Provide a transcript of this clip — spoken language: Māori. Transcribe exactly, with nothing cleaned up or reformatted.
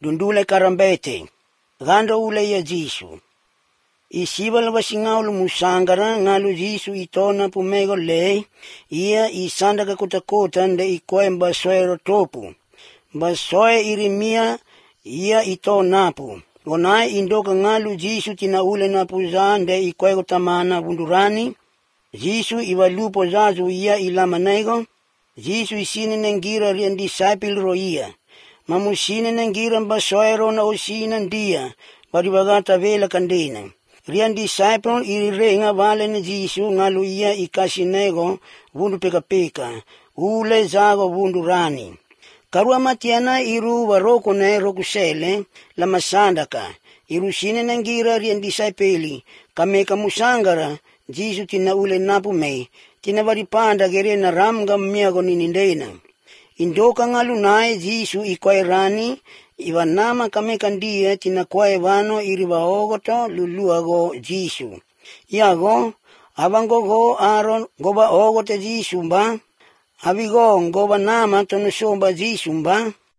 dundule karambete, gando ule ya Jisu. Isibal basingaul musangara ngalu Jisu itona pumego le, ia isanda kakutakutan de ikoe mbasoe topu. Basoe irimia ia ito napu. Onai indoka ngalu Jisu tina ule napuzan de ikoe kutamana bundurani. Jisu iwalupo zazu ia ilamanego. Jisu isine nengira rian disciple ro ia. Mamusine nengira mbasoe ro na usina ndia. Baribagata vela kandina. Rian disciple irirenga vale na Jisu ngalu ia ikasinego bundu peka peka. Ule zago bundurani. Karua matiana iru waroko na rokusele la masandaka. Iru sine nengira rian disciple. Kameka musangara. Jisu tina ule napu mei. Tina varipanda gere na ramga miago ninindena. Indoka ngalu nae Jisu ikoe rani. Iwa nama kameka ndia tina kwae vano iriwa ogoto luluago Jisu. Iago, abango go aron goba ogote Jisu mba. Abigo ngoba nama tono somba Jisu mba.